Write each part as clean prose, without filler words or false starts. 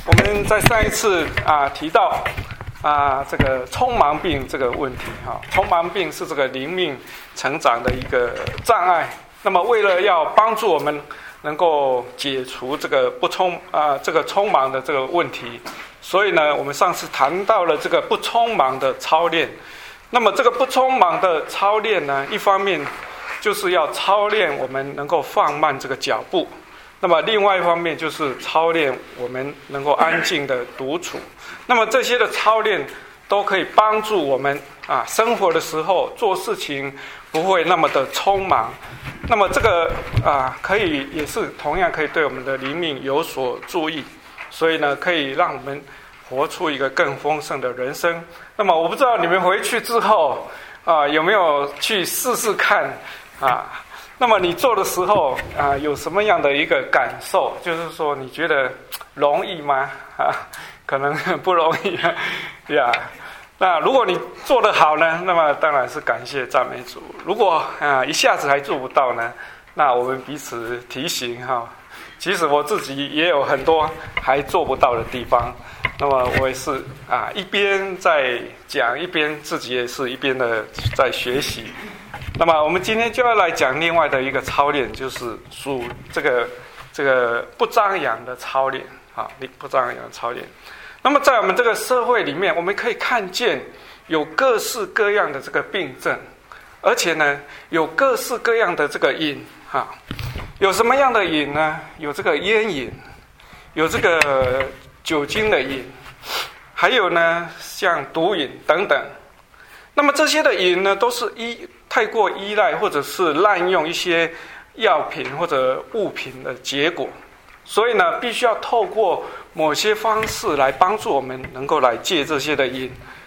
我们在上一次提到这个匆忙病这个问题匆忙病是这个灵命成长的一个障碍。那么为了要帮助我们能够解除这个匆忙的这个问题，所以呢，我们上次谈到了这个不匆忙的操练。那么这个不匆忙的操练呢，一方面就是要操练我们能够放慢这个脚步。那么另外一方面就是操练我们能够安静的独处。那么这些的操练都可以帮助我们生活的时候做事情不会那么的匆忙。那么这个可以也是同样可以对我们的灵命有所注意，所以呢可以让我们活出一个更丰盛的人生。那么我不知道你们回去之后有没有去试试看那么你做的时候有什么样的一个感受？就是说你觉得容易吗？可能不容易呀。那如果你做得好呢，那么当然是感谢赞美主。如果一下子还做不到呢，那我们彼此提醒其实我自己也有很多还做不到的地方。那么我也是一边在讲，一边自己也是一边的在学习。那么我们今天就要来讲另外的一个操练，就是属这个不张扬的操练不张扬的操练。那么在我们这个社会里面，我们可以看见有各式各样的这个病症，而且呢有各式各样的这个瘾有什么样的瘾呢？有这个烟瘾，有这个酒精的瘾，还有呢像毒瘾等等。那么这些的瘾呢，都是太过依赖或者是滥用一些药品或者物品的结果。所以呢，必须要透过某些方式来帮助我们能够来戒这些的瘾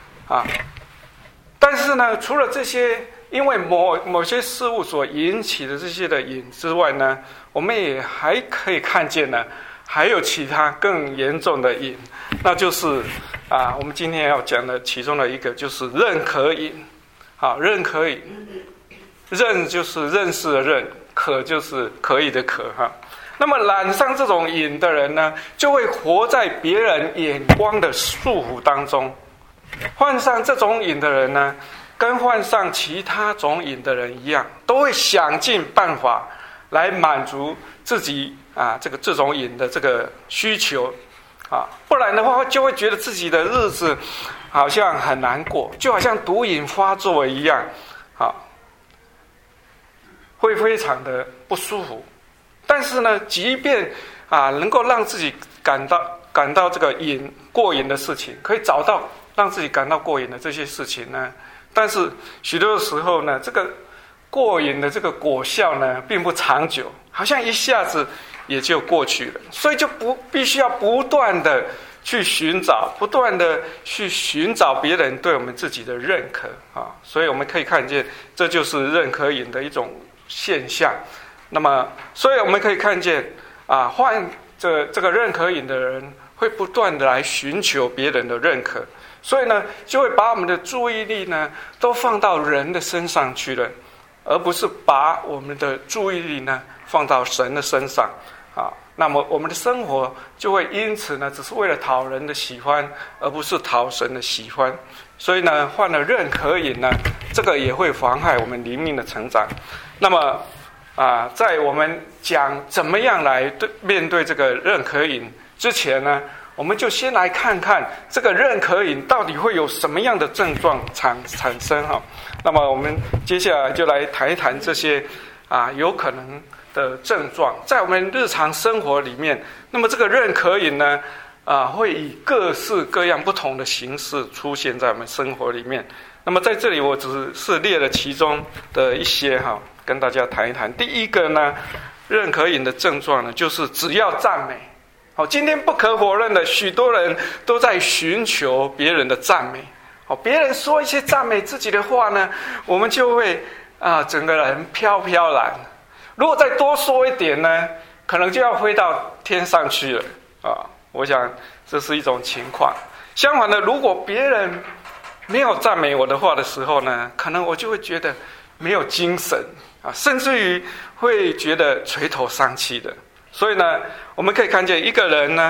但是呢，除了这些因为某些事物所引起的这些的瘾之外呢，我们也还可以看见呢，还有其他更严重的瘾，那就是我们今天要讲的其中的一个就是认可瘾认可瘾。认就是认识的认，可就是可以的可那么染上这种瘾的人呢，就会活在别人眼光的束缚当中。患上这种瘾的人呢，跟患上其他种瘾的人一样，都会想尽办法来满足自己这种瘾的这个需求不然的话就会觉得自己的日子好像很难过，就好像毒瘾发作一样会非常的不舒服。但是呢，即便能够让自己感到这个过瘾的事情，可以找到让自己感到过瘾的这些事情呢，但是许多的时候呢，这个过瘾的这个果效呢并不长久，好像一下子也就过去了。所以就必须要不断的去寻找别人对我们自己的认可所以我们可以看见，这就是认可瘾的一种现象。那么所以我们可以看见患这个认可瘾的人会不断的来寻求别人的认可，所以呢就会把我们的注意力呢都放到人的身上去了，而不是把我们的注意力呢放到神的身上那么我们的生活就会因此呢只是为了讨人的喜欢，而不是讨神的喜欢。所以呢患了认可瘾呢，这个也会妨害我们灵命的成长。那么在我们讲怎么样来面对这个认可瘾之前呢，我们就先来看看这个认可瘾到底会有什么样的症状产生那么我们接下来就来谈一谈这些有可能的症状，在我们日常生活里面。那么这个认可瘾呢会以各式各样不同的形式出现在我们生活里面。那么在这里我只是列了其中的一些跟大家谈一谈。第一个呢，认可瘾的症状呢，就是只要赞美。今天不可否认的，许多人都在寻求别人的赞美。别人说一些赞美自己的话呢，我们就会整个人飘飘然。如果再多说一点呢，可能就要飞到天上去了我想这是一种情况。相反的，如果别人没有赞美我的话的时候呢，可能我就会觉得没有精神甚至于会觉得垂头丧气的。所以呢，我们可以看见一个人呢，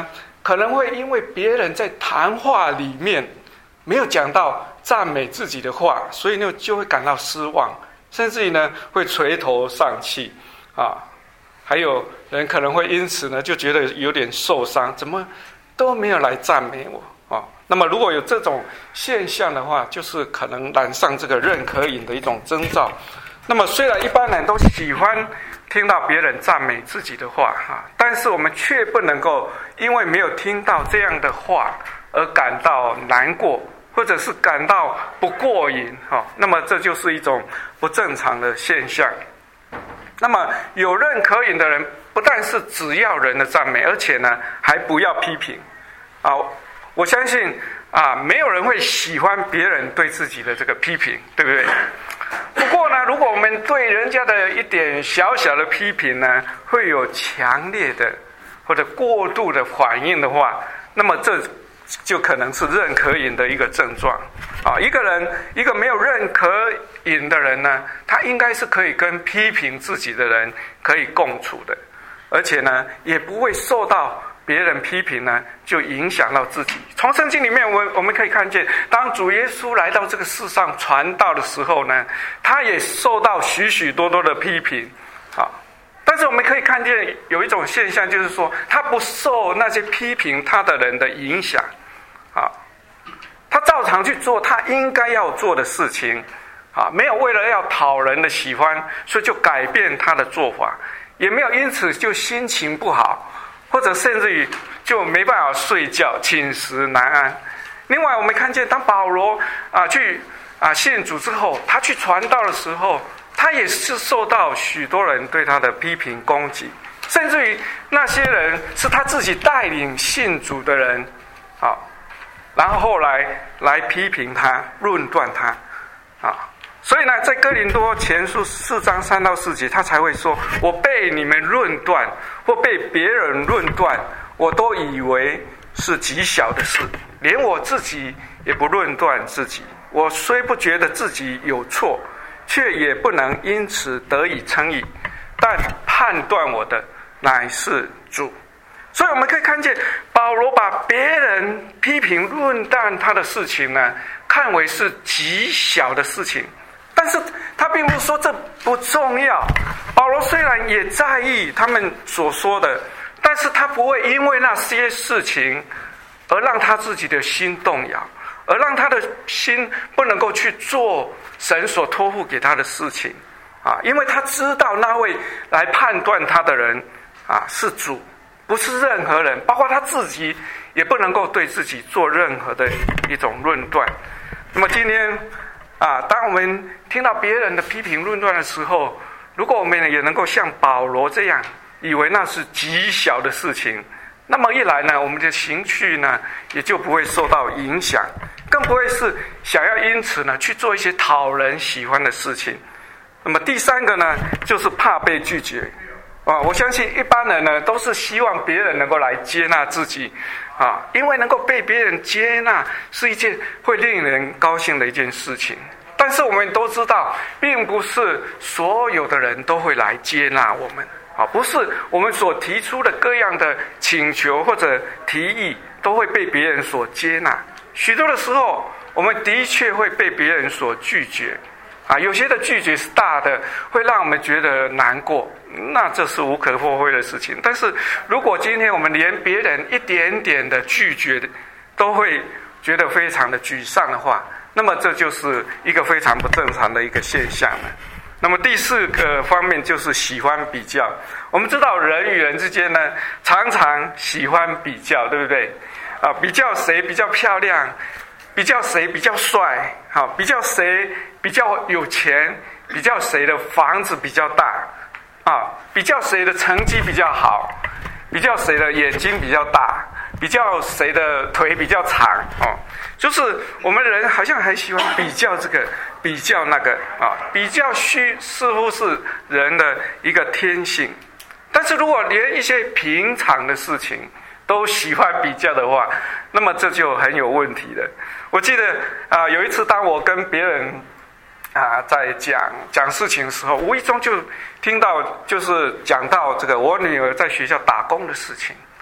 可能会因为别人在谈话里面没有讲到赞美自己的话，所以呢就会感到失望，甚至于呢会垂头丧气啊。还有人可能会因此呢就觉得有点受伤，怎么都没有来赞美我啊？那么如果有这种现象的话，就是可能染上这个认可瘾的一种征兆。那么虽然一般人都喜欢听到别人赞美自己的话但是我们却不能够因为没有听到这样的话而感到难过，或者是感到不过瘾那么这就是一种不正常的现象。那么有认可瘾的人，不但是只要人的赞美，而且呢还不要批评我相信没有人会喜欢别人对自己的这个批评，对不对？不过呢，如果我们对人家的一点小小的批评呢，会有强烈的或者过度的反应的话，那么这就可能是认可瘾的一个症状一个没有认可瘾的人呢，他应该是可以跟批评自己的人可以共处的，而且呢也不会受到别人批评呢就影响到自己。从圣经里面我们可以看见，当主耶稣来到这个世上传道的时候呢，他也受到许许多多的批评但是我们可以看见有一种现象，就是说他不受那些批评他的人的影响他照常去做他应该要做的事情没有为了要讨人的喜欢，所以就改变他的做法，也没有因此就心情不好，或者甚至于就没办法睡觉，寝食难安。另外我们看见当保罗去信主之后，他去传道的时候，他也是受到许多人对他的批评攻击，甚至于那些人是他自己带领信主的人然后后来批评他，论断他所以呢，在哥林多前书4章3到4节，他才会说，我被你们论断或被别人论断，我都以为是极小的事，连我自己也不论断自己。我虽不觉得自己有错，却也不能因此得以称义，但判断我的乃是主。所以我们可以看见，保罗把别人批评论断他的事情呢，看为是极小的事情，但是他并不是说这不重要。保罗虽然也在意他们所说的，但是他不会因为那些事情而让他自己的心动摇，而让他的心不能够去做神所托付给他的事情因为他知道那位来判断他的人是主，不是任何人，包括他自己也不能够对自己做任何的一种论断。那么今天当我们听到别人的批评论断的时候，如果我们也能够像保罗这样以为那是极小的事情，那么一来呢，我们的情绪呢也就不会受到影响，更不会是想要因此呢去做一些讨人喜欢的事情。那么第三个呢，就是怕被拒绝我相信一般人呢都是希望别人能够来接纳自己因为能够被别人接纳是一件会令人高兴的一件事情。但是我们都知道，并不是所有的人都会来接纳我们不是我们所提出的各样的请求或者提议都会被别人所接纳。许多的时候我们的确会被别人所拒绝有些的拒绝是大的，会让我们觉得难过，那这是无可厚非的事情。但是如果今天我们连别人一点点的拒绝都会觉得非常的沮丧的话，那么这就是一个非常不正常的一个现象了。那么第四个方面就是喜欢比较。我们知道人与人之间呢常常喜欢比较，对不对比较谁比较漂亮，比较谁比较帅比较谁比较有钱，比较谁的房子比较大比较谁的成绩比较好，比较谁的眼睛比较大，比较谁的腿比较长就是我们人好像很喜欢比较这个比较那个比较似乎是人的一个天性。但是如果连一些平常的事情都喜欢比较的话，那么这就很有问题了。我记得有一次当我跟别人在讲事情的时候，无意中就听到就是讲到这个我女儿在学校打工的事情。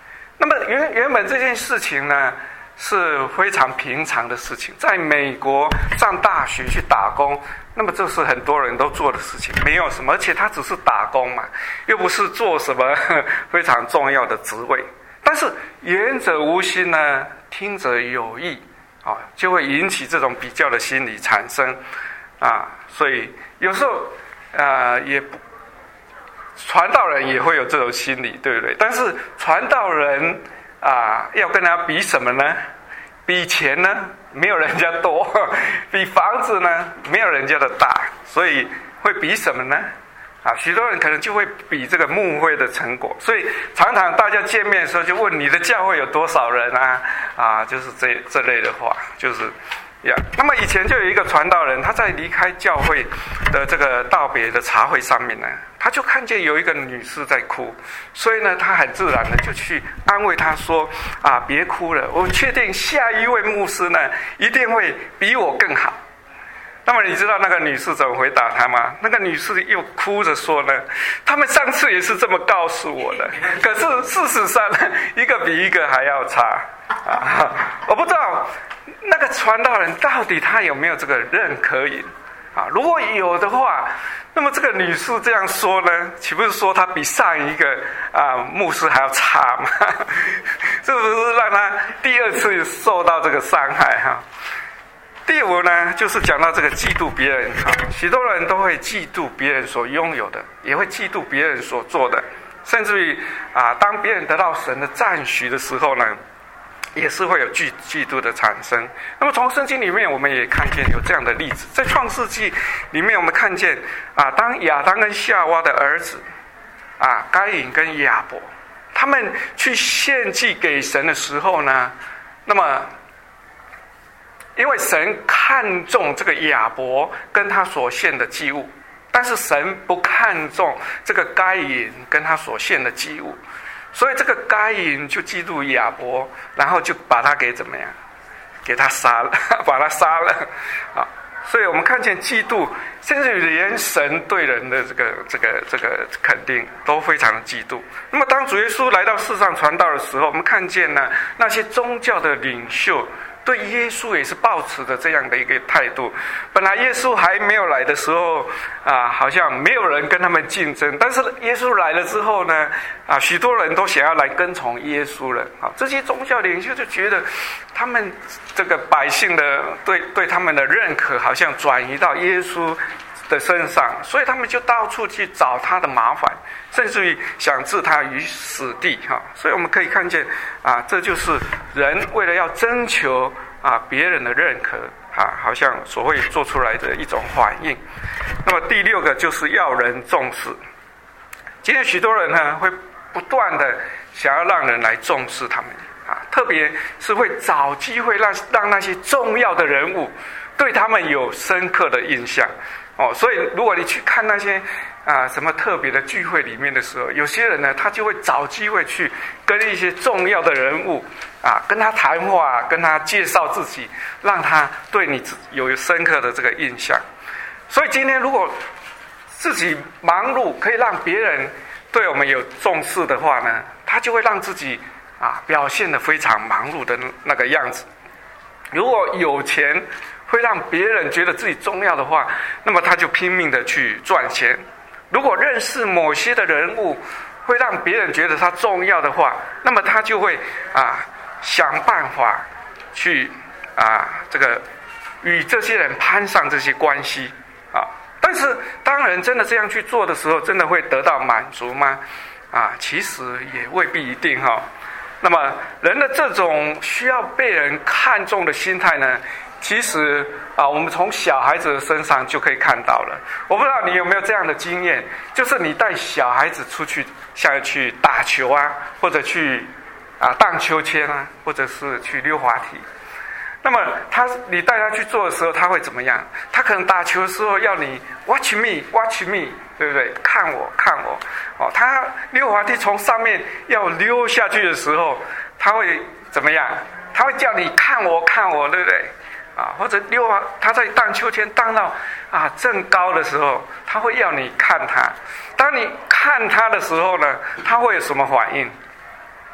那么原本这件事情呢是非常平常的事情，在美国上大学去打工，那么这是很多人都做的事情，没有什么，而且他只是打工嘛，又不是做什么非常重要的职位。但是言者无心呢，听者有意啊，就会引起这种比较的心理产生啊，所以有时候也不传道人也会有这种心理，对不对？但是传道人要跟他比什么呢？比钱呢？没有人家多。比房子呢？没有人家的大。所以会比什么呢？许多人可能就会比这个牧会的成果。所以常常大家见面的时候就问你的教会有多少人啊？就是这类的话，就是那么以前就有一个传道人，他在离开教会的这个道别的茶会上面呢，他就看见有一个女士在哭，所以呢，他很自然的就去安慰她说：“别哭了，我确定下一位牧师呢，一定会比我更好。”那么你知道那个女士怎么回答他吗？那个女士又哭着说呢：“他们上次也是这么告诉我的，可是事实上呢，一个比一个还要差。”我不知道那个传道人到底他有没有这个认可瘾如果有的话，那么这个女士这样说呢，岂不是说她比上一个牧师还要差吗？是不是让她第二次受到这个伤害第五呢，就是讲到这个嫉妒别人许多人都会嫉妒别人所拥有的，也会嫉妒别人所做的，甚至于当别人得到神的赞许的时候呢，也是会有嫉妒的产生。那么从圣经里面我们也看见有这样的例子，在创世纪里面我们看见当亚当跟夏娃的儿子该隐跟亚伯他们去献祭给神的时候呢，那么因为神看重这个亚伯跟他所献的祭物，但是神不看重这个该隐跟他所献的祭物，所以这个该隐就嫉妒亚伯，然后就把他给怎么样？给他杀了，把他杀了所以我们看见嫉妒，甚至于连神对人的这个肯定都非常的嫉妒。那么当主耶稣来到世上传道的时候，我们看见呢，那些宗教的领袖对耶稣也是抱持着这样的一个态度。本来耶稣还没有来的时候好像没有人跟他们竞争，但是耶稣来了之后呢许多人都想要来跟从耶稣了这些宗教领袖就觉得他们这个百姓的对他们的认可好像转移到耶稣的身上，所以他们就到处去找他的麻烦，甚至于想置他于死地所以我们可以看见这就是人为了要征求别人的认可好像所会做出来的一种反应。那么第六个就是要人重视。今天许多人呢会不断的想要让人来重视他们特别是会找机会让那些重要的人物对他们有深刻的印象所以如果你去看那些什么特别的聚会里面的时候，有些人呢他就会找机会去跟一些重要的人物跟他谈话跟他介绍自己，让他对你有深刻的这个印象。所以今天如果自己忙碌可以让别人对我们有重视的话呢，他就会让自己表现得非常忙碌的那个样子。如果有钱会让别人觉得自己重要的话，那么他就拼命的去赚钱。如果认识某些的人物会让别人觉得他重要的话，那么他就会想办法去这个与这些人攀上这些关系但是当人真的这样去做的时候，真的会得到满足吗？其实也未必一定那么人的这种需要被人看重的心态呢，其实我们从小孩子的身上就可以看到了。我不知道你有没有这样的经验，就是你带小孩子出去，像去打球或者去荡秋千或者是去溜滑梯。那么你带他去做的时候，他会怎么样？他可能打球的时候要你 watch me watch me， 对不对？看我看我他溜滑梯从上面要溜下去的时候，他会怎么样？他会叫你看我看我，对不对？或者他在荡秋千荡到正高的时候，他会要你看他。当你看他的时候呢，他会有什么反应？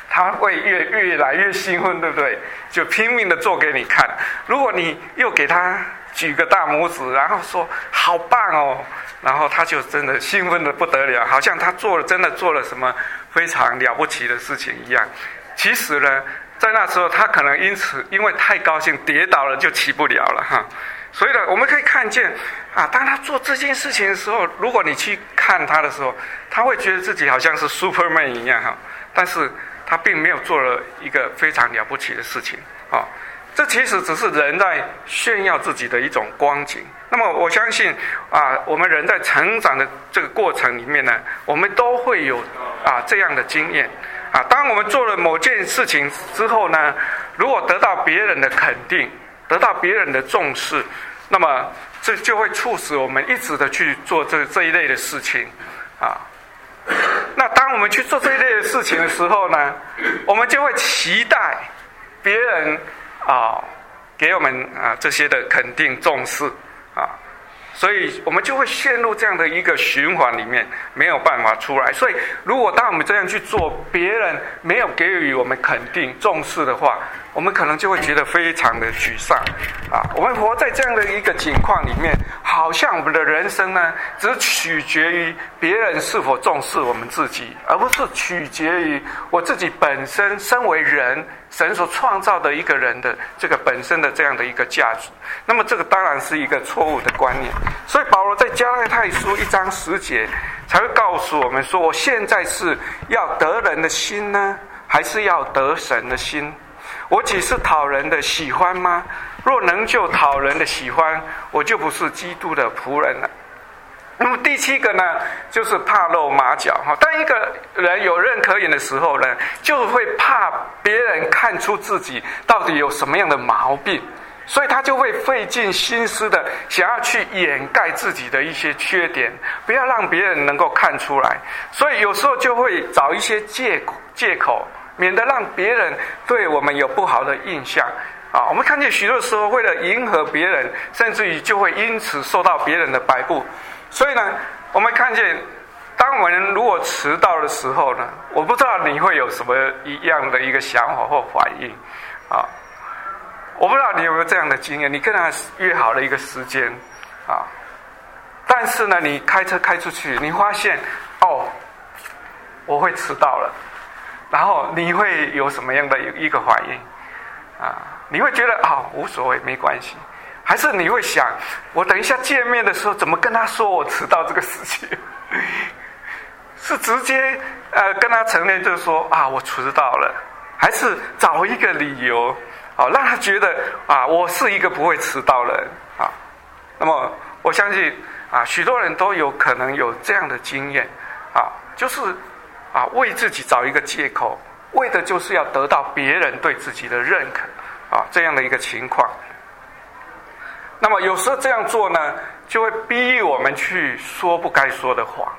他会越来越兴奋，对不对？就拼命的做给你看。如果你又给他举个大拇指，然后说好棒哦，然后他就真的兴奋的不得了，好像他真的做了什么非常了不起的事情一样。其实呢，在那时候他可能因为太高兴跌倒了，就起不了了哈。所以呢，我们可以看见当他做这件事情的时候，如果你去看他的时候，他会觉得自己好像是 Superman 一样哈，但是他并没有做了一个非常了不起的事情啊。这其实只是人在炫耀自己的一种光景。那么我相信我们人在成长的这个过程里面呢，我们都会有这样的经验当我们做了某件事情之后呢，如果得到别人的肯定，得到别人的重视，那么这就会促使我们一直的去做这一类的事情那当我们去做这一类的事情的时候呢，我们就会期待别人给我们这些的肯定重视所以我们就会陷入这样的一个循环里面，没有办法出来。所以如果当我们这样去做，别人没有给予我们肯定重视的话，我们可能就会觉得非常的沮丧我们活在这样的一个境况里面，好像我们的人生呢，只取决于别人是否重视我们自己，而不是取决于我自己本身身为人，神所创造的一个人的这个本身的这样的一个价值。那么这个当然是一个错误的观念。所以保罗在加拉太书1章10节才会告诉我们说，我现在是要得人的心呢，还是要得神的心？我岂是讨人的喜欢吗？若能就讨人的喜欢，我就不是基督的仆人了。那么第7个呢，就是怕露马脚当一个人有认可眼的时候呢，就会怕别人看出自己到底有什么样的毛病，所以他就会费尽心思的想要去掩盖自己的一些缺点，不要让别人能够看出来。所以有时候就会找一些借口，免得让别人对我们有不好的印象我们看见许多时候为了迎合别人，甚至于就会因此受到别人的摆布。所以呢，我们看见当我们如果迟到的时候呢，我不知道你会有什么一样的一个想法或反应我不知道你有没有这样的经验，你跟他约好了一个时间但是呢，你开车开出去，你发现我会迟到了，然后你会有什么样的一个反应你会觉得无所谓，没关系，还是你会想，我等一下见面的时候怎么跟他说我迟到这个事情？是直接跟他承认，就是说我迟到了，还是找一个理由让他觉得我是一个不会迟到的人那么我相信许多人都有可能有这样的经验就是为自己找一个借口，为的就是要得到别人对自己的认可这样的一个情况。那么有时候这样做呢，就会逼我们去说不该说的话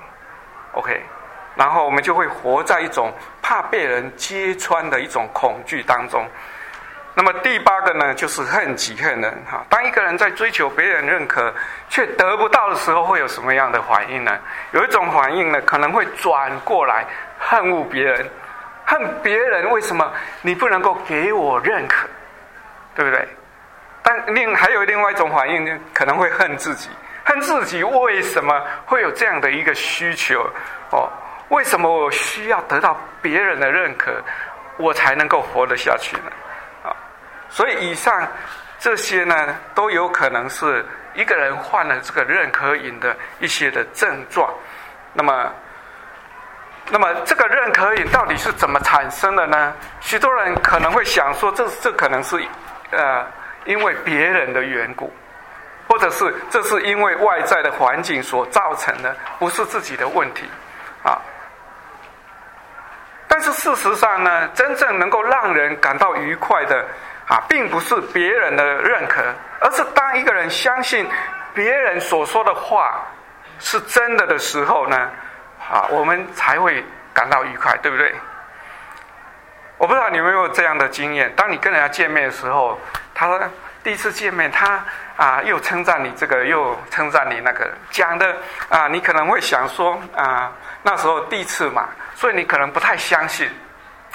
OK， 然后我们就会活在一种怕被人揭穿的一种恐惧当中。那么第8个呢，就是恨己恨人当一个人在追求别人认可却得不到的时候，会有什么样的反应呢？有一种反应呢，可能会转过来恨恶别人，恨别人为什么你不能够给我认可，对不对？但还有另外一种反应呢，可能会恨自己，恨自己为什么会有这样的一个需求为什么我需要得到别人的认可，我才能够活得下去呢？所以以上这些呢，都有可能是一个人患了这个认可瘾的一些的症状。那么这个认可瘾到底是怎么产生的呢？许多人可能会想说，这可能是因为别人的缘故，或者是这是因为外在的环境所造成的，不是自己的问题但是事实上呢，真正能够让人感到愉快的并不是别人的认可，而是当一个人相信别人所说的话是真的的时候呢我们才会感到愉快，对不对？我不知道你有没有这样的经验，当你跟人家见面的时候，他第一次见面，他又称赞你这个，又称赞你那个，讲的你可能会想说那时候第一次嘛，所以你可能不太相信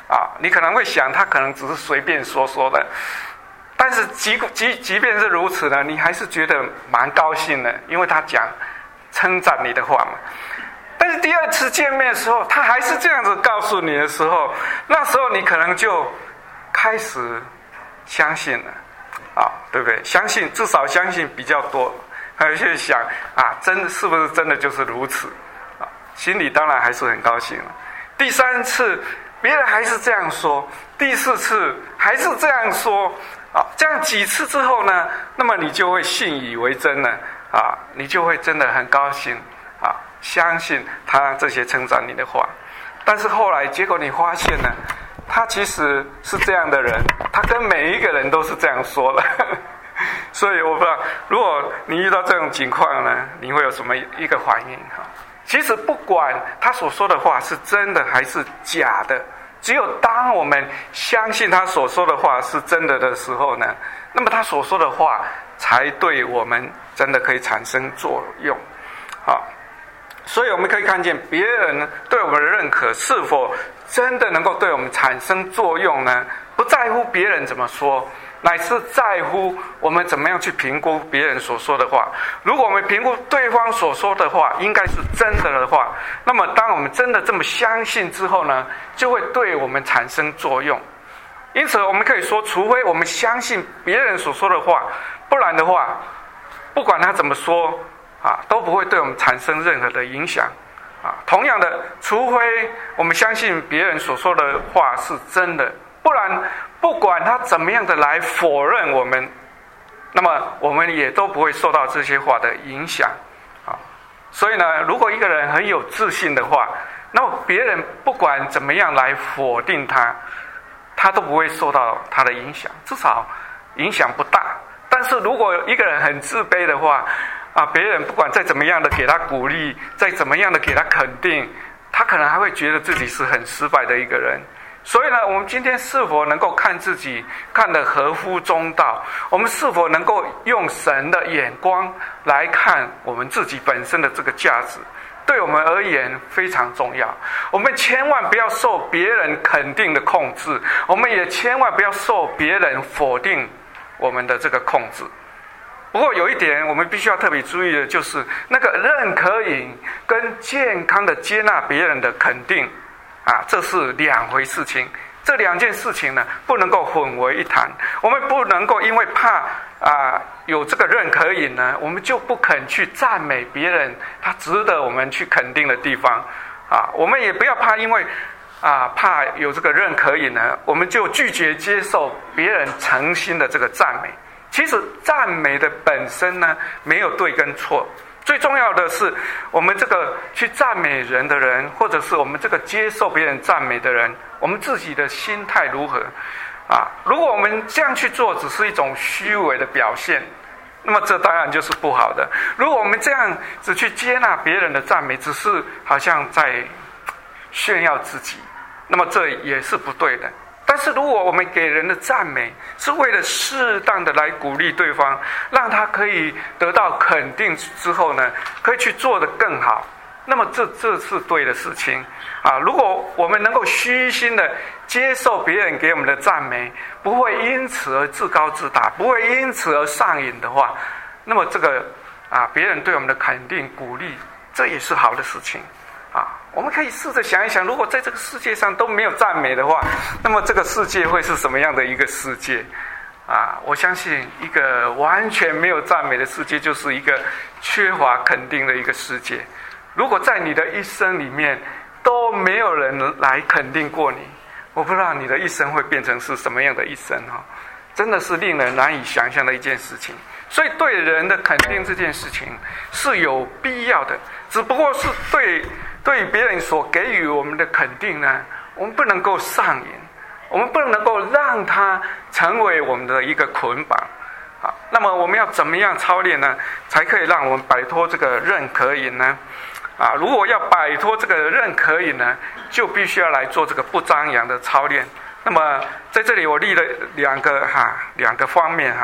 你可能会想他可能只是随便说说的，但是即便是如此呢，你还是觉得蛮高兴的，因为他讲称赞你的话嘛。但是第二次见面的时候，他还是这样子告诉你的时候，那时候你可能就开始相信了，对不对？至少相信比较多，还有去想是不是真的就是如此心里当然还是很高兴了。第三次别人还是这样说，第四次还是这样说，这样几次之后呢，那么你就会信以为真了，你就会真的很高兴，相信他这些称赞你的话。但是后来结果你发现呢，他其实是这样的人，他跟每一个人都是这样说的所以我不知道，如果你遇到这种情况呢，你会有什么一个反应？其实不管他所说的话是真的还是假的，只有当我们相信他所说的话是真的的时候呢，那么他所说的话才对我们真的可以产生作用。所以我们可以看见别人对我们的认可是否真的能够对我们产生作用呢？不在乎别人怎么说，乃是在乎我们怎么样去评估别人所说的话。如果我们评估对方所说的话应该是真的话，那么当我们真的这么相信之后呢，就会对我们产生作用。因此我们可以说，除非我们相信别人所说的话，不然的话不管他怎么说都不会对我们产生任何的影响。同样的，除非我们相信别人所说的话是真的，不然不管他怎么样的来否认我们，那么我们也都不会受到这些话的影响。所以呢，如果一个人很有自信的话，那么别人不管怎么样来否定他都不会受到他的影响，至少影响不大。但是如果一个人很自卑的话，别人不管再怎么样的给他鼓励，再怎么样的给他肯定，他可能还会觉得自己是很失败的一个人。所以呢，我们今天是否能够看自己看得合乎中道？我们是否能够用神的眼光来看我们自己本身的这个价值，对我们而言非常重要。我们千万不要受别人肯定的控制，我们也千万不要受别人否定我们的这个控制。不过有一点我们必须要特别注意的，就是那个认可瘾跟健康的接纳别人的肯定这是两回事情。这两件事情呢，不能够混为一谈。我们不能够因为怕有这个认可瘾呢，我们就不肯去赞美别人他值得我们去肯定的地方我们也不要怕因为怕有这个认可瘾呢，我们就拒绝接受别人诚心的这个赞美。其实赞美的本身呢，没有对跟错，最重要的是我们这个去赞美人的人，或者是我们这个接受别人赞美的人，我们自己的心态如何如果我们这样去做只是一种虚伪的表现，那么这当然就是不好的。如果我们这样只去接纳别人的赞美，只是好像在炫耀自己，那么这也是不对的。但是如果我们给人的赞美是为了适当的来鼓励对方，让他可以得到肯定之后呢，可以去做得更好，那么这是对的事情如果我们能够虚心的接受别人给我们的赞美，不会因此而自高自大，不会因此而上瘾的话，那么这个别人对我们的肯定鼓励，这也是好的事情我们可以试着想一想，如果在这个世界上都没有赞美的话，那么这个世界会是什么样的一个世界我相信一个完全没有赞美的世界，就是一个缺乏肯定的一个世界。如果在你的一生里面都没有人来肯定过你，我不知道你的一生会变成是什么样的一生真的是令人难以想象的一件事情。所以对人的肯定这件事情是有必要的，只不过是对别人所给予我们的肯定呢，我们不能够上瘾，我们不能够让它成为我们的一个捆绑那么我们要怎么样操练呢，才可以让我们摆脱这个认可瘾呢如果要摆脱这个认可瘾呢，就必须要来做这个不张扬的操练。那么在这里我立了两个方面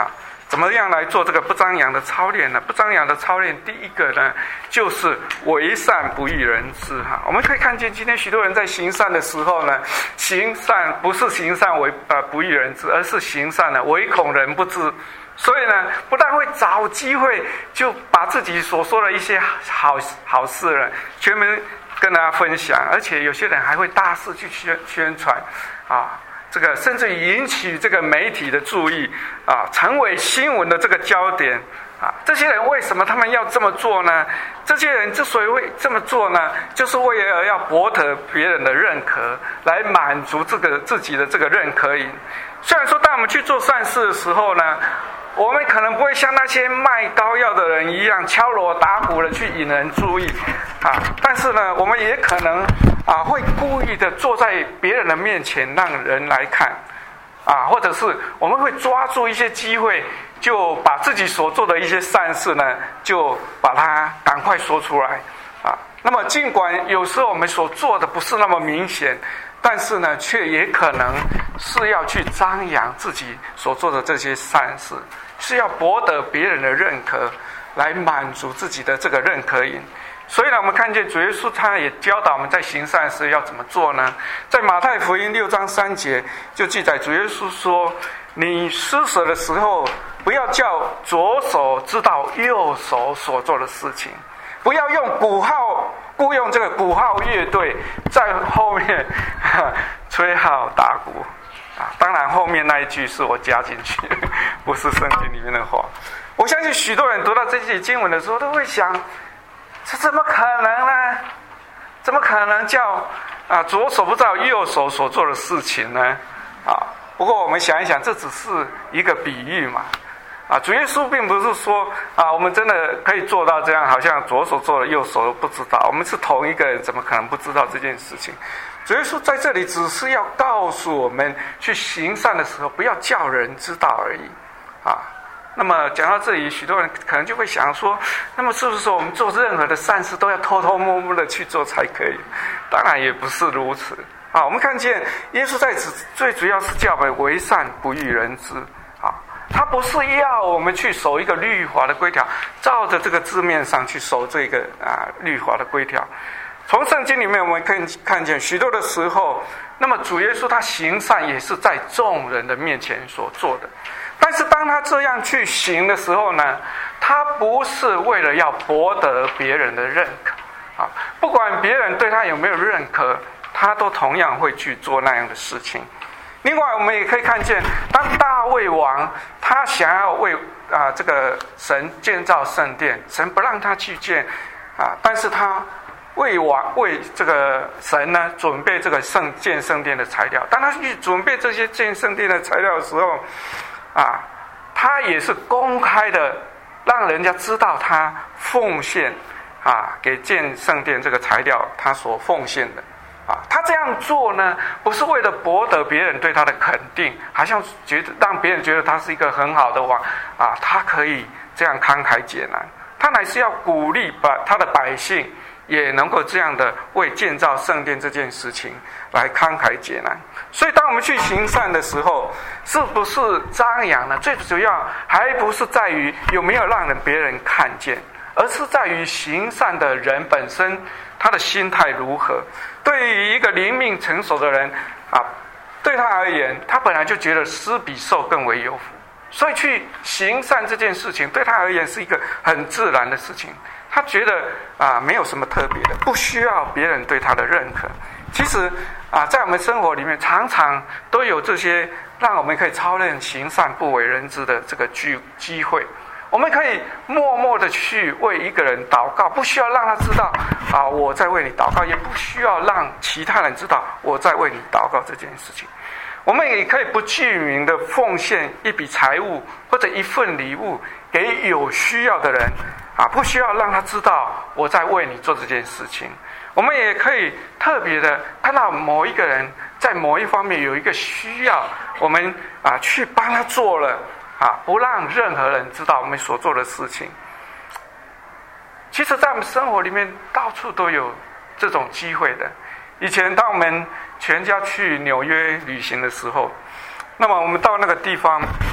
怎么样来做这个不张扬的操练呢？不张扬的操练，第一个呢，就是为善不欲人知哈。我们可以看见，今天许多人在行善的时候呢，行善不是行善不欲人知，而是行善呢唯恐人不知。所以呢，不但会找机会就把自己所说的一些好事呢，全面跟大家分享，而且有些人还会大肆去宣传啊。这个甚至引起这个媒体的注意啊，成为新闻的这个焦点啊。这些人为什么他们要这么做呢？这些人之所以会这么做呢，就是为了要博得别人的认可，来满足自己的这个认可瘾。虽然说当我们去做善事的时候呢，我们可能不会像那些卖膏药的人一样敲锣打鼓的去引人注意啊，但是呢，我们也可能会故意的坐在别人的面前让人来看啊，或者是我们会抓住一些机会，就把自己所做的一些善事呢，就把它赶快说出来啊。那么尽管有时候我们所做的不是那么明显，但是呢，却也可能是要去张扬自己所做的这些善事，是要博得别人的认可，来满足自己的这个认可瘾。所以呢，我们看见主耶稣他也教导我们在行善时要怎么做呢？在马太福音6章3节就记载，主耶稣说：“你施舍的时候，不要叫左手知道右手所做的事情，不要用雇用这个鼓号乐队在后面吹号打鼓啊。”当然，后面那一句是我加进去，不是圣经里面的话。我相信许多人读到这些经文的时候，都会想。这怎么可能呢？怎么可能叫左手不知道右手所做的事情呢？不过我们想一想，这只是一个比喻嘛。主耶稣并不是说我们真的可以做到这样，好像左手做了右手都不知道。我们是同一个人，怎么可能不知道这件事情？主耶稣在这里只是要告诉我们，去行善的时候不要叫人知道而已那么讲到这里，许多人可能就会想说，那么是不是说我们做任何的善事都要偷偷摸摸的去做才可以？当然也不是如此我们看见耶稣在此最主要是叫我们为善不欲人知他不是要我们去守一个律法的规条，照着这个字面上去守这个律法的规条。从圣经里面我们可以看见许多的时候，那么主耶稣他行善也是在众人的面前所做的。但是当他这样去行的时候呢，他不是为了要博得别人的认可不管别人对他有没有认可，他都同样会去做那样的事情。另外我们也可以看见，当大卫王他想要为这个神建造圣殿，神不让他去建但是他为这个神呢准备这个建圣殿的材料。当他去准备这些建圣殿的材料的时候他也是公开的让人家知道他奉献给建圣殿这个材料他所奉献的他这样做呢，不是为了博得别人对他的肯定，好像觉得让别人觉得他是一个很好的王他可以这样慷慨解囊，他乃是要鼓励他的百姓也能够这样的为建造圣殿这件事情来慷慨解囊。所以当我们去行善的时候，是不是张扬呢？最主要还不是在于有没有让别人看见，而是在于行善的人本身他的心态如何。对于一个灵命成熟的人对他而言，他本来就觉得施比受更为有福，所以去行善这件事情对他而言是一个很自然的事情。他觉得没有什么特别的，不需要别人对他的认可。其实在我们生活里面常常都有这些让我们可以操练行善不为人知的这个机会。我们可以默默的去为一个人祷告，不需要让他知道我在为你祷告，也不需要让其他人知道我在为你祷告这件事情。我们也可以不具名的奉献一笔财物或者一份礼物给有需要的人不需要让他知道我在为你做这件事情。我们也可以特别的看到某一个人在某一方面有一个需要，我们去帮他做了不让任何人知道我们所做的事情。其实在我们生活里面到处都有这种机会的。以前当我们全家去纽约旅行的时候，那么我们到那个地方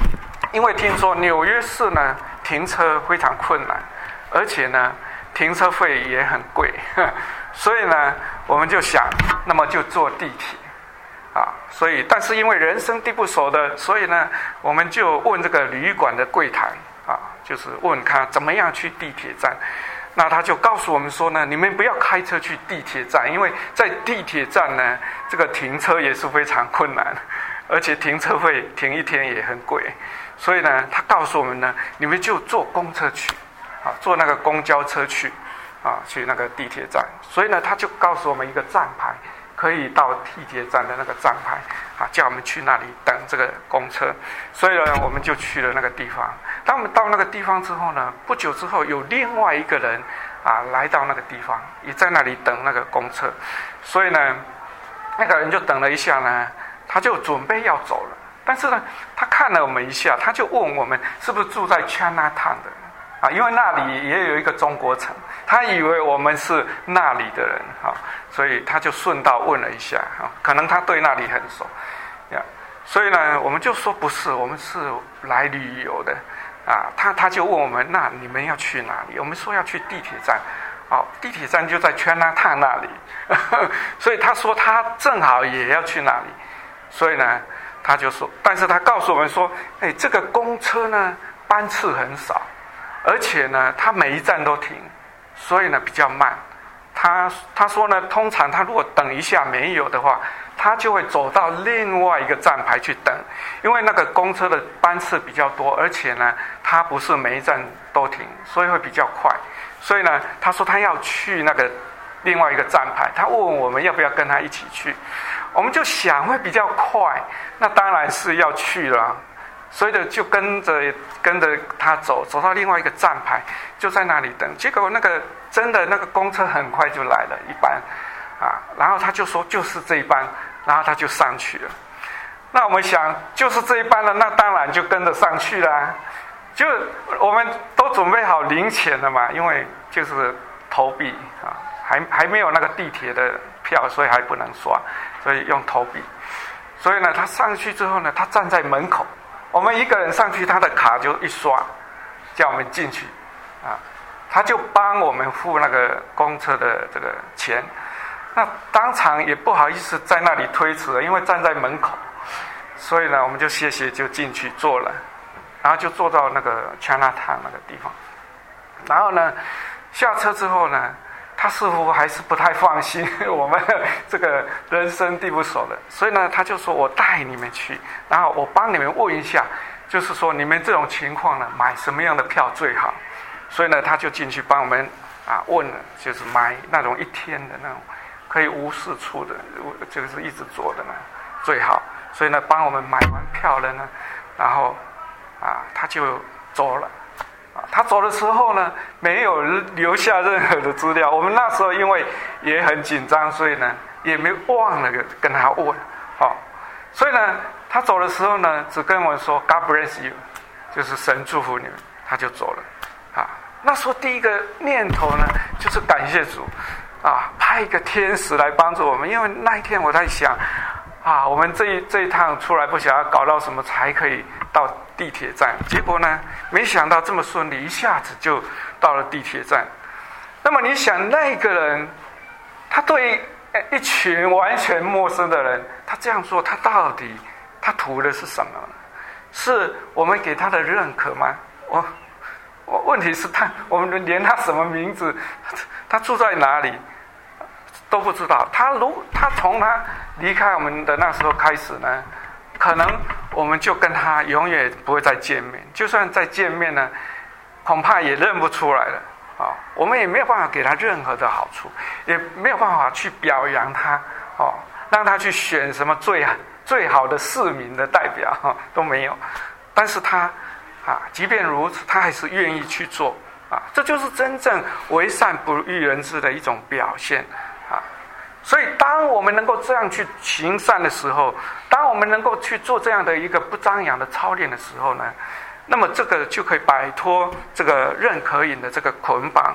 因为听说纽约市呢停车非常困难，而且呢停车费也很贵，所以呢我们就想，那么就坐地铁啊。所以但是因为人生地不熟的，所以呢我们就问这个旅馆的柜台啊，就是问他怎么样去地铁站。那他就告诉我们说呢，你们不要开车去地铁站，因为在地铁站呢这个停车也是非常困难，而且停车费停一天也很贵。所以呢他告诉我们呢，你们就坐公车去啊，坐那个公交车去啊，去那个地铁站。所以呢他就告诉我们一个站牌，可以到地铁站的那个站牌啊，叫我们去那里等这个公车。所以呢我们就去了那个地方。当我们到那个地方之后呢，不久之后有另外一个人啊来到那个地方，也在那里等那个公车。所以呢那个人就等了一下呢，他就准备要走了。但是呢他看了我们一下，他就问我们是不是住在 Chinatown 的啊，因为那里也有一个中国城，他以为我们是那里的人啊，所以他就顺道问了一下啊，可能他对那里很熟呀。所以呢我们就说不是，我们是来旅游的啊。他就问我们，那你们要去哪里？我们说要去地铁站。哦，地铁站就在Chinatown那里所以他说他正好也要去那里。所以呢他就说，但是他告诉我们说，这个公车呢班次很少，而且呢他每一站都停，所以呢比较慢。他说呢，通常他如果等一下没有的话，他就会走到另外一个站牌去等，因为那个公车的班次比较多，而且呢他不是每一站都停，所以会比较快。所以呢他说他要去那个另外一个站牌，他问我们要不要跟他一起去。我们就想会比较快，那当然是要去了。所以呢就跟着他走到另外一个站牌，就在那里等。结果那个真的那个公车很快就来了一班啊，然后他就说就是这一班，然后他就上去了。那我们想就是这一班了，那当然就跟着上去了。就我们都准备好零钱了嘛，因为就是投币啊，还没有那个地铁的票，所以还不能刷，所以用投币。所以呢他上去之后呢，他站在门口，我们一个人上去，他的卡就一刷，叫我们进去啊，他就帮我们付那个公车的这个钱。那当场也不好意思在那里推辞了，因为站在门口。所以呢我们就谢谢，就进去坐了，然后就坐到那个 Chinatown 那个地方。然后呢下车之后呢，他似乎还是不太放心我们这个人生地不熟的，所以呢他就说我带你们去，然后我帮你们问一下，就是说你们这种情况呢买什么样的票最好。所以呢他就进去帮我们问了，就是买那种一天的那种可以无事处的，这个是一直坐的呢最好。所以呢帮我们买完票了呢，然后他就走了。他走的时候呢没有留下任何的资料，我们那时候因为也很紧张，所以呢也没忘了跟他问所以呢他走的时候呢只跟我说 God bless you， 就是神祝福你们，他就走了那时候第一个念头呢就是感谢主派一个天使来帮助我们。因为那一天我在想我们这一趟出来不晓得搞到什么才可以到地铁站，结果呢没想到这么顺利，一下子就到了地铁站。那么你想那个人他对一群完全陌生的人他这样做，他到底他图的是什么？是我们给他的认可吗？问题是我们连他什么名字，他住在哪里都不知道。他从他离开我们的那时候开始呢，可能我们就跟他永远不会再见面，就算再见面呢恐怕也认不出来了我们也没有办法给他任何的好处，也没有办法去表扬他让他去选什么最好的市民的代表都没有。但是他即便如此，他还是愿意去做这就是真正为善不欲人知的一种表现所以当我们能够这样去行善的时候，当我们能够去做这样的一个不张扬的操练的时候呢，那么这个就可以摆脱这个认可瘾的这个捆绑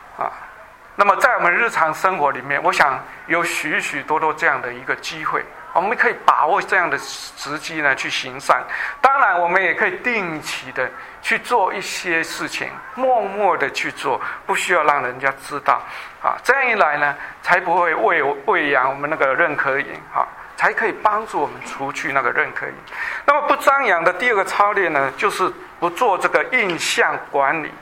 那么在我们日常生活里面，我想有许许多多这样的一个机会我们可以把握这样的时机呢去行善。当然我们也可以定期的去做一些事情，默默的去做，不需要让人家知道这样一来呢，才不会喂养我们那个认可瘾才可以帮助我们除去那个认可瘾。那么不张扬的第二个操练呢，就是不做这个印象管理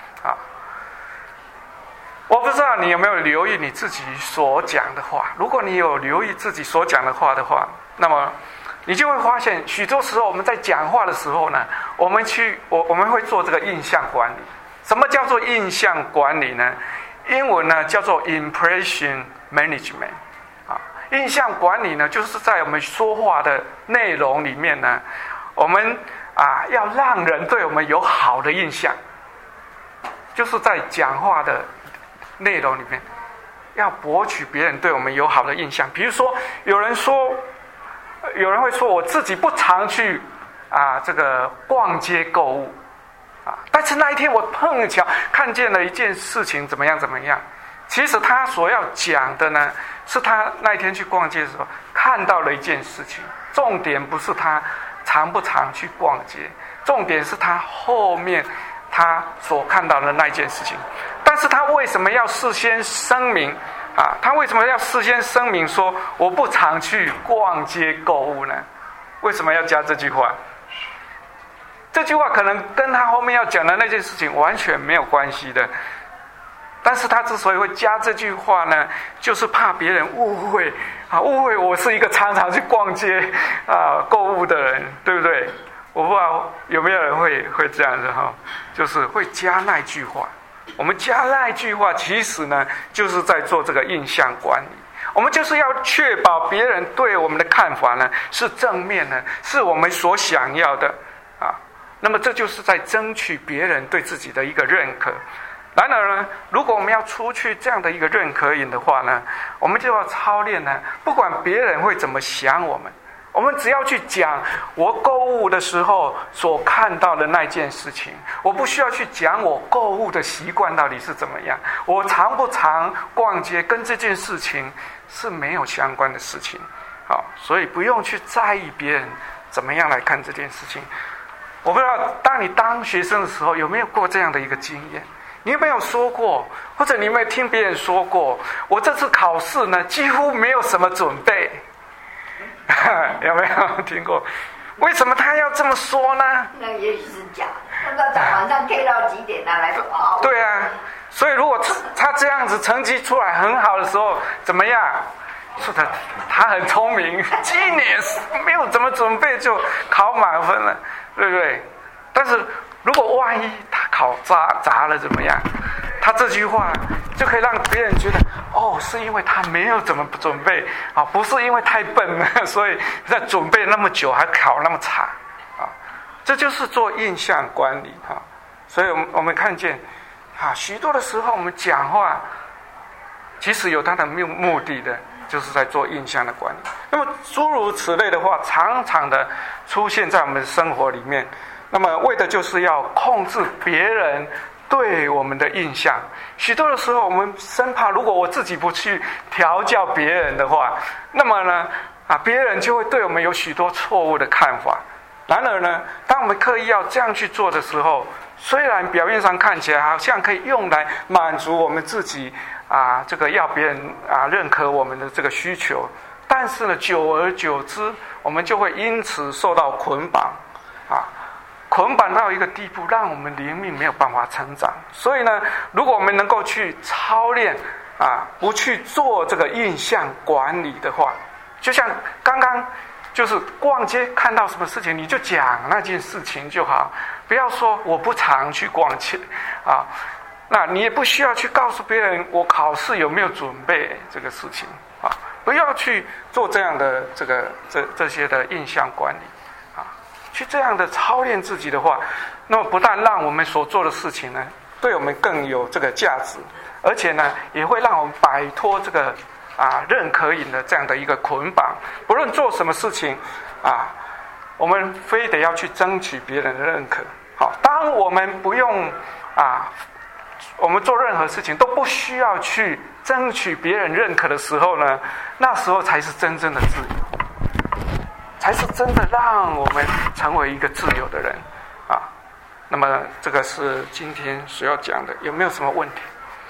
我不知道你有没有留意你自己所讲的话。如果你有留意自己所讲的话的话，那么你就会发现，许多时候我们在讲话的时候呢，我们会做这个印象管理。什么叫做印象管理呢？英文呢叫做 impression management。印象管理呢，就是在我们说话的内容里面呢，我们要让人对我们有好的印象，就是在讲话的内容里面要博取别人对我们有好的印象。比如说有人会说我自己不常去这个逛街购物但是那一天我碰巧看见了一件事情怎么样，其实他所要讲的呢，是他那一天去逛街的时候看到了一件事情。重点不是他常不常去逛街，重点是他后面他所看到的那件事情。但是他为什么要事先声明他为什么要事先声明说我不常去逛街购物呢？为什么要加这句话？这句话可能跟他后面要讲的那件事情完全没有关系的，但是他之所以会加这句话呢，就是怕别人误会我是一个常常去逛街购物的人，对不对？我不知道有没有人会这样子就是会加那句话。我们加那句话其实呢，就是在做这个印象管理。我们就是要确保别人对我们的看法呢是正面的，是我们所想要的那么这就是在争取别人对自己的一个认可。然而呢，如果我们要除去这样的一个认可瘾的话呢，我们就要操练呢，不管别人会怎么想我们只要去讲我购物的时候所看到的那件事情，我不需要去讲我购物的习惯到底是怎么样，我常不常逛街跟这件事情是没有相关的事情所以不用去在意别人怎么样来看这件事情。我不知道当你当学生的时候有没有过这样的一个经验，你有没有说过，或者你有没有听别人说过，我这次考试呢几乎没有什么准备有没有听过？为什么他要这么说呢？ 那也许是假，那到晚上 K 到几点来说对所以如果他这样子成绩出来很好的时候怎么样？说他很聪明，今年没有怎么准备就考满分了，对不对？但是如果万一他考砸了怎么样？他这句话就可以让别人觉得是因为他没有怎么准备不是因为太笨了，所以在准备那么久还考那么差这就是做印象管理所以我们看见许多的时候我们讲话其实有它的目的的，就是在做印象的管理。那么诸如此类的话常常的出现在我们的生活里面，那么为的就是要控制别人对我们的印象。许多的时候我们生怕如果我自己不去调教别人的话，那么呢别人就会对我们有许多错误的看法。然而呢，当我们刻意要这样去做的时候，虽然表面上看起来好像可以用来满足我们自己这个要别人认可我们的这个需求，但是呢久而久之我们就会因此受到捆绑捆绑到一个地步，让我们灵命没有办法成长。所以呢，如果我们能够去操练不去做这个印象管理的话，就像刚刚就是逛街看到什么事情你就讲那件事情就好，不要说我不常去逛街那你也不需要去告诉别人我考试有没有准备这个事情不要去做这样的这些的印象管理去这样的操练自己的话，那么不但让我们所做的事情呢对我们更有这个价值，而且呢也会让我们摆脱这个认可瘾的这样的一个捆绑。不论做什么事情我们非得要去争取别人的认可。当我们不用我们做任何事情都不需要去争取别人认可的时候呢，那时候才是真正的自由。 才是真的让我们成为一个自由的人啊。那么这个是今天所要讲的，有没有什么问题？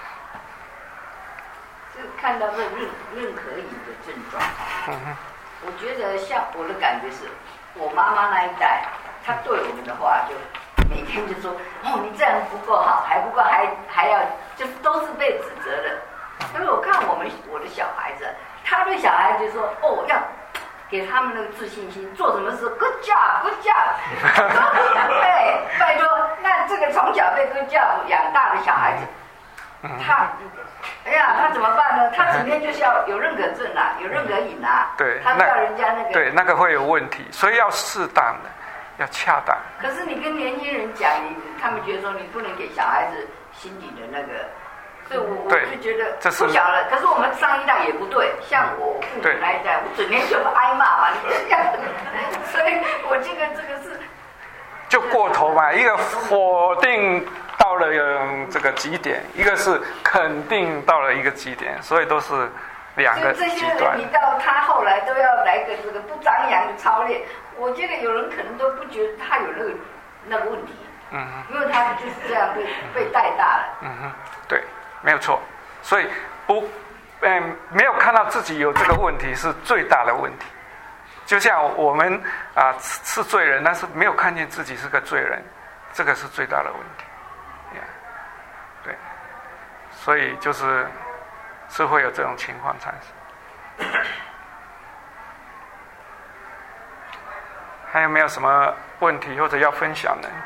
是看到这任何瘾的症状，我觉得像我的感觉是，我妈妈那一代，她对我们的话就每天就说，哦，你这样不够好，还不够，还要，就是都是被指责的。所以我看我的小孩子，他对小孩子说，哦，要给他们那个自信心，做什么事 good job good job。对，拜托，那这个从小被 good job 养大的小孩子，他怎么办呢？他整天就是要有认可症啊，有认可瘾啊， 对， 他叫人家那个， 对，那个会有问题，所以要适当的，要恰当。 可是你跟年轻人讲，他们觉得说你不能给小孩子心底的那个。所以我就觉得不小了，可是我们上一代也不对，像我父母那一代，我整天就挨骂嘛，你这样，所以我这个是就过头嘛，一个否定到了这个极点，一个是肯定到了一个极点，所以都是两个极端。 这些人，你到他后来都要来个这个不张扬的操练，我觉得有人可能都不觉得他有那个问题，因为他就是这样被带大了， 对。没有错，所以没有看到自己有这个问题是最大的问题。就像我们是罪人，但是没有看见自己是个罪人，这个是最大的问题。对，所以是会有这种情况产生。还有没有什么问题或者要分享的？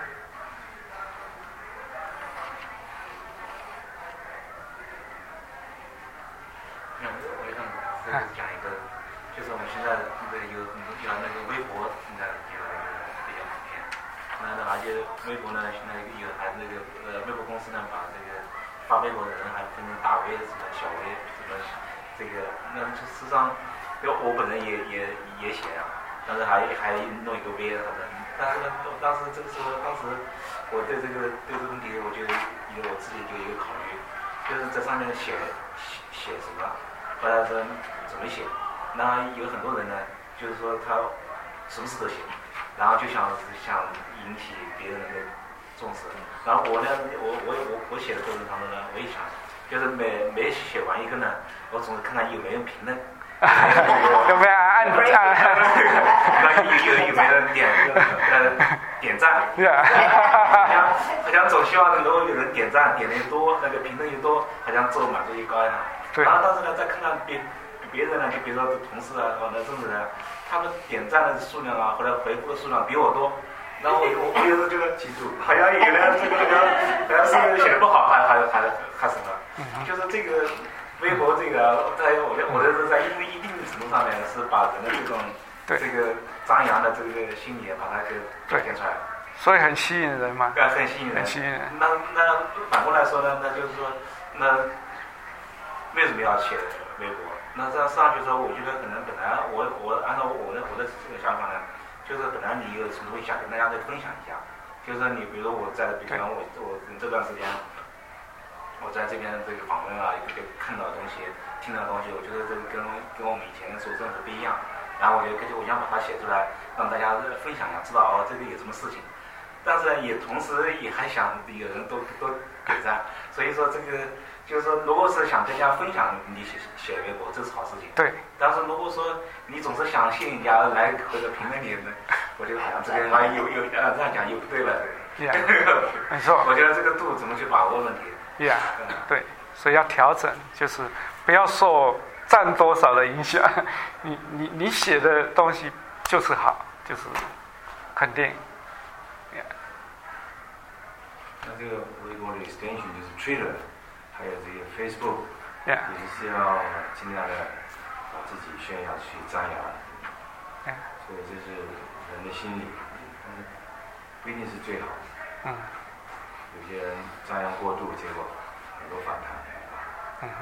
讲一个，就是我们现在有那个微博，现在比较普遍。而且微博呢，现在还那个微博公司呢，把这个发微博的人还分成大 V 什么小 V 什么这个，那事实上，我本人也写啊，但是还弄一个 V 什么的。但是呢，当时我对这个问题，我就我自己就有一个考虑，就是在上面写什么。后来说怎么写？那有很多人呢，就是说他什么事都写，然后就想引起别人的重视。然后我呢，我写的过程当中呢，我也想，就是每写完一个呢，我总是看看有没有评论， 有没有按赞？ 有没有人点赞？好像总希望能够有人点赞，点的越多，那个评论越多，好像自我满足越高一样。然后但是呢，再看看别人呢，就比如说同事啊，或者政治人，他们点赞的数量啊，或者回复的数量比我多，然后我有时候就记住，好像有人这个好像是写的不好，还什么，就是这个微博这个，我这是在一定程度上面是把人的这个张扬的这个心理把它给表现出来， 所以很吸引人嘛， 很吸引人。那反过来说呢，那就是说那。为什么要写微博？那这样上去之后，我觉得可能本来我按照我的这个想法呢，就是本来你有什么东西想跟大家再分享一下，就是你比如说比方我这段时间我在这边这个访问啊，看到的东西，听到的东西，我觉得这个跟我们以前所认识不一样，然后我想把它写出来，让大家分享一下，知道这个有什么事情，但是也同时也还想有人都给赞，所以说这个。就是说，如果是想跟人家分享你写微博，这是好事情。 对。 但是如果说你总是想吸引人家来或者评论你，我觉得好像这个有这样讲又不对了。 没错。 我觉得这个度怎么去把握问题。 对，所以要调整，就是不要受占多少的影响。你写的东西就是好，就是肯定。 那这个微博的 extension 就是 Twitter。还有这个 Facebook， 也是要尽量的把自己炫耀去张扬，所以这是人的心理，但是不一定是最好的。有些人张扬过度，结果很多反弹。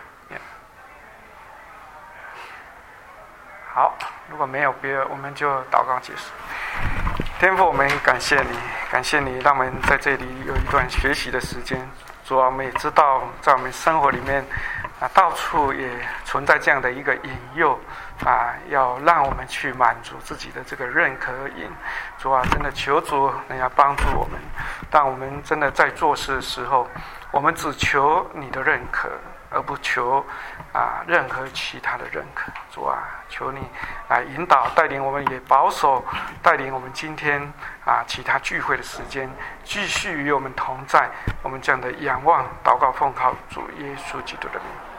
好，如果没有别的，我们就祷告结束。天父，我们感谢你，让我们在这里有一段学习的时间。 主啊，我们也知道在我们生活里面到处也存在这样的一个引诱要让我们去满足自己的这个认可瘾。主啊，真的求主能要帮助我们，当我们真的在做事的时候，我们只求你的认可，而不求任何其他的认可。主啊，求你来引导带领我们，也保守带领我们今天其他聚会的时间，继续与我们同在。我们这样的仰望祷告奉靠主耶稣基督的名。